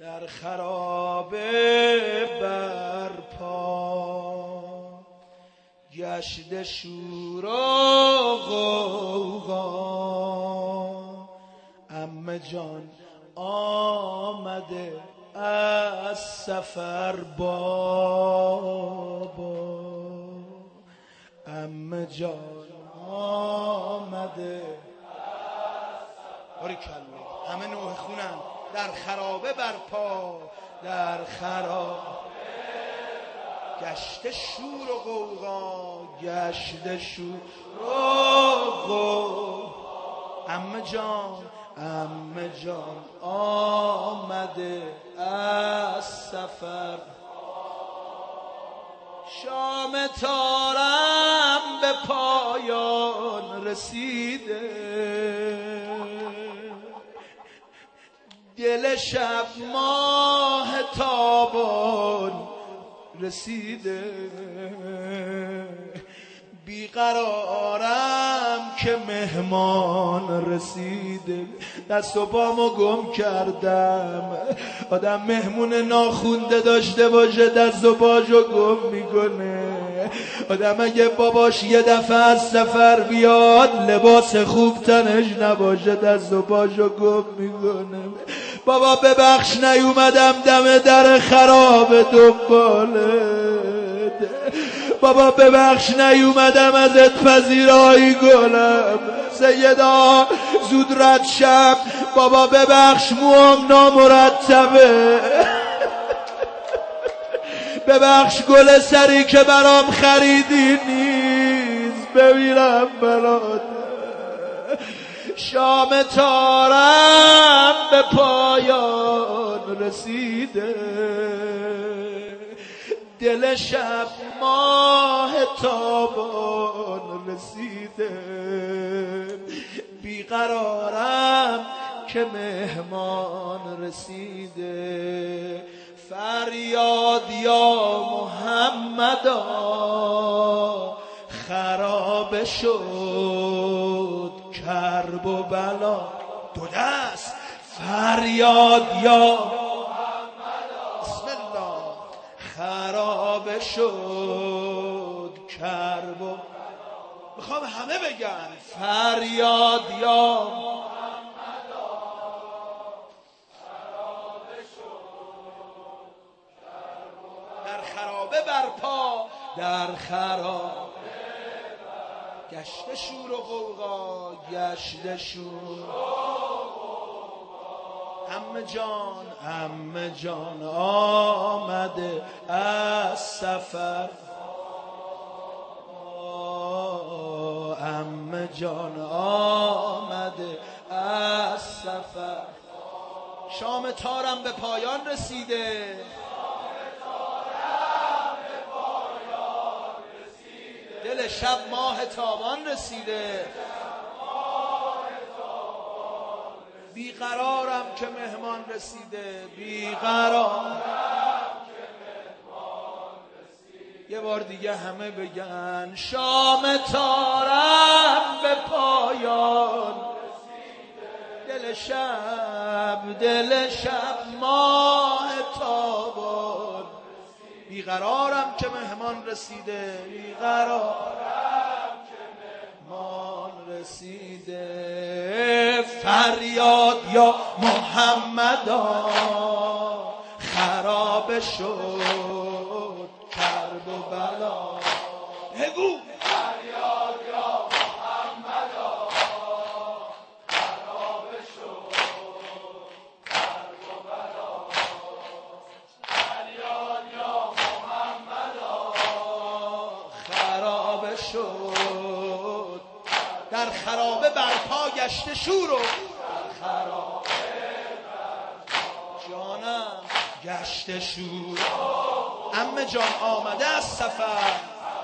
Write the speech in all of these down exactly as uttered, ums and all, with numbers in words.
در خرابه برپا گشت شور و غوغا عمه جان آمده از سفر بابا عمه جان آمده باری کلا همه نوح خونن در خرابه برپا در خرابه گشت شور و غوغا گشت شور و غوغا عمه جان عمه جان آمده از سفر شام تارم به پایان رسیده دل شب ماه تابان رسیده بیقرارم که مهمان رسیده دست و پامو گم کردم آدم مهمون ناخونده داشته باشه دست و پاشو گم میکنه آدم اگه باباش یه دفعه از سفر بیاد لباس خوب تنش نباشه دست و پاشو گم میکنه بابا ببخش نیومدم دم در خراب دنبالت بابا ببخش نیومدم ازت پذیرایی گلم سیدا زود رد شم بابا ببخش موام نامرتبه ببخش گل سری که برام خریدی نیست بمیرم برات شام تارم به پایان رسیده دل شب ماه تابان رسیده بیقرارم که مهمان رسیده فریاد یا محمدا خراب شد کرب و بلا دو دست فریاد یا خراب شد کرب و میخوام همه بگن فریاد یا محمدا خراب شد کرب و در خرابه برپا در خرابه گشت شور و غوغا گشت شور عمه جان عمه جان آمده از سفر عمه جان آمده از سفر شام تارم به پایان رسیده دل شب ماه تابان رسیده بیقرارم که مهمان رسیده بیقرارم که مهمان رسیده یه بار دیگه همه بگن شام تارم به پایان رسیده دل شب دل شب ماه تابان بیقرارم که مهمان رسیده بیقرارم رسیده فریاد یا محمدا خراب شد کرب و بلا بگو فریاد یا محمدا خراب شد کرب و بلا فریاد یا محمدا خراب شد در خرابه برپا گشت شور و در خرابه برپا جانم گشت شور عمه جان آمده از سفر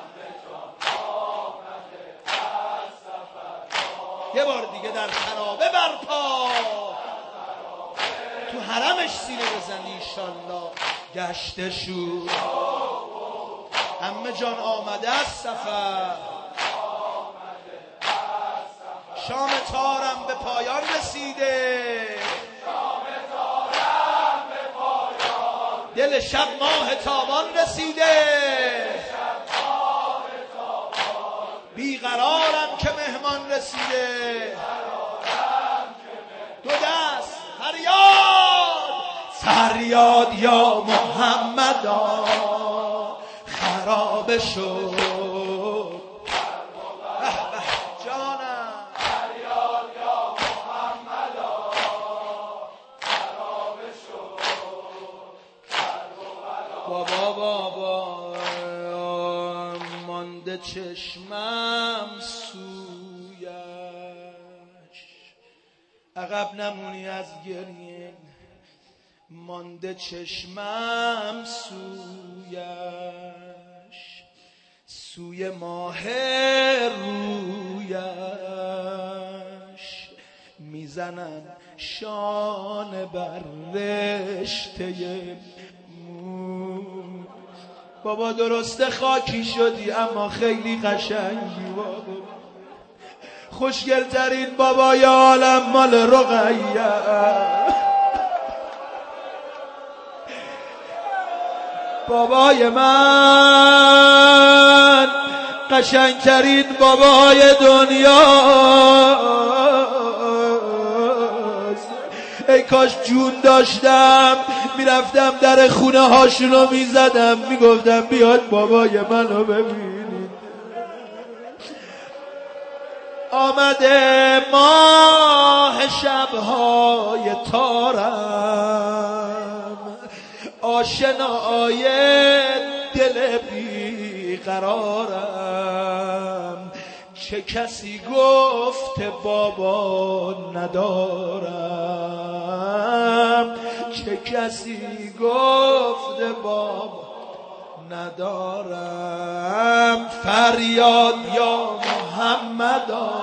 یه بار دیگه در خرابه برپا تو حرمش سینه بزنی انشالله گشت شور عمه جان آمده از سفر شام تارم به پایان رسیده شام تارم به پایان دل شب ماه تابان رسیده، بیقرارم که مهمان رسیده. دو دست فریاد، فریاد یا محمدا، خراب شد جانم. فریاد یا محمدا، خراب شد بابا بابا مانده چشمم سویش، عقب نمونی از گریه، مانده چشمم سویش، سوی ماه رویش، میزنن شانه بر رشته مو. بابا درسته خاکی شدی اما خیلی قشنگی بابا، خوشگلترین بابای عالم مال رقیه. بابای من قشنگترین بابای دنیاست. ای کاش جون داشتم میرفتم در خونه هاشونو میزدم میگفتم بیاد بابای منو ببینید. آمده ماه شبهای تارم، آشنای دل بیقرارم. چه کسی گفت بابا ندارم، چه کسی گفت بابا ندارم. فریاد یا محمدا،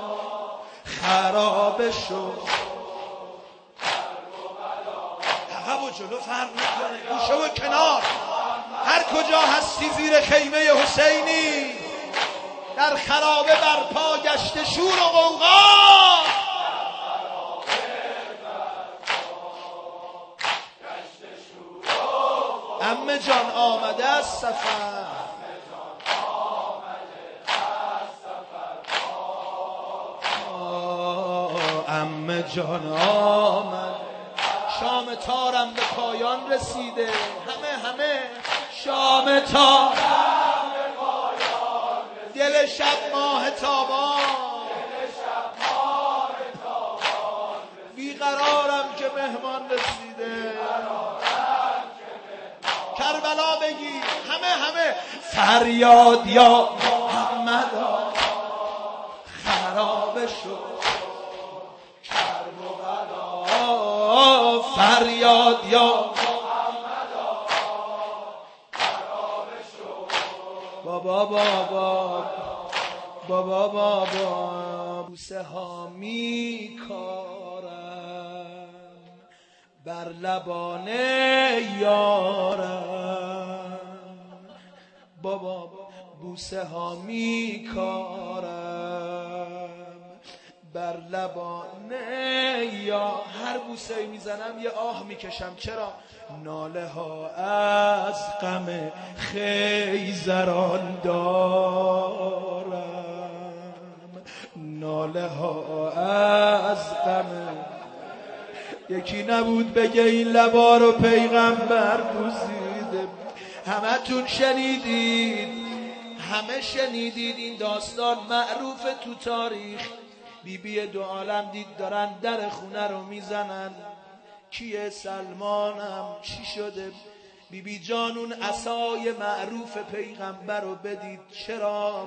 خراب شد. عقب و جلو فرق میکنه، گوشه و کنار، هر کجا هستی زیر خیمه حسینی، در خرابه برپا گشت شور و غوغا. عمه جان آمده از سفر، عمه جان آمد. شام تارم به پایان رسیده، همه همه شام تارم به پایان رسیده. دل شب ماه تابان، بیقرارم که مهمان رسیده. کربلا بگی همه همه فریاد یا محمدا، خراب شد کربلا. فریاد یا محمدا، خراب شد. بابا بابا بابا بابا بوسه ها می کارم بر لبان یارم. بابا بوسه ها می کارم بر لبان یا. هر بوسه میزنم یه آه میکشم. چرا؟ ناله ها از غم خیزران دارم، ناله ها از غم. یکی نبود بگه این لبا رو پیغمبر بوسیده. همه تون شنیدید، همه شنیدید این داستان معروف تو تاریخ. بی بی دو عالم دید دارن در خونه رو میزنن. کیه؟ سلمانم. چی شده؟ بی بی جان اون عصای معروف پیغمبر رو بدید. چرا؟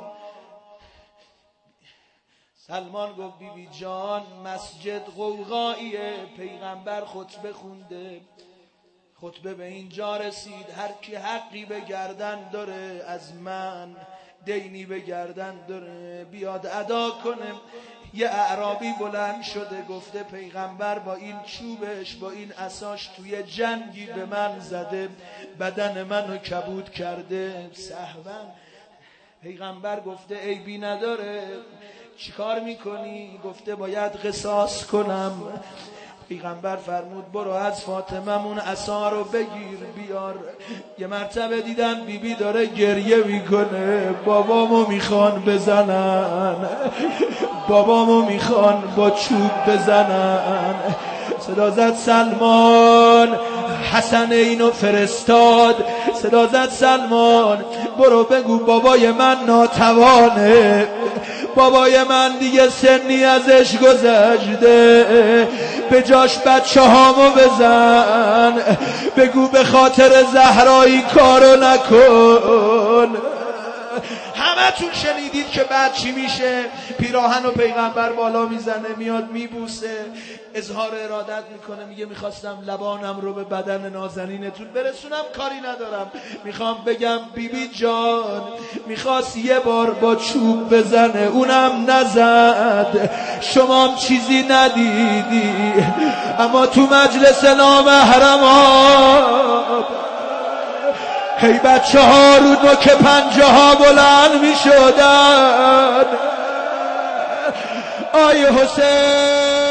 سلمان گفت بی بی جان مسجد غوغاییه، پیغمبر خطبه خونده، خطبه به اینجا رسید هر کی حقی به گردن داره از من، دینی به گردن داره بیاد ادا کنه. یه اعرابی بلند شده گفته پیغمبر با این چوبش با این عصاش توی جنگی به من زده، بدن منو کبود کرده سهوا. پیغمبر گفته عیبی نداره، چیکار میکنی؟ گفته باید قصاص کنم. پیغمبر فرمود برو از فاطممون عصا رو بگیر بیار. یه مرتبه دیدن بیبی داره گریه میکنه، بابامو میخوان بزنن، بابامو میخوان با چوب بزنن. صدا زد سلمان، حسن اینو فرستاد، صدا زد سلمان برو بگو بابای من ناتوانه، بابای من دیگه سنی ازش گذشته، به جاش بچه هامو بزن، بگو به خاطر زهرایی کارو نکن. همه تون شنیدید که بعد چی میشه؟ پیراهن و پیغمبر بالا میزنه، میاد میبوسه، اظهار ارادت میکنه، میگه میخواستم لبانم رو به بدن نازنینتون برسونم، کاری ندارم، میخوام بگم بیبی جان میخواست یه بار با چوب بزنه اونم نزد، شمام چیزی ندیدی، اما تو مجلس نامحرمان هی بچه ها رو نوک پنجه ها بلند می شدن. آی حسین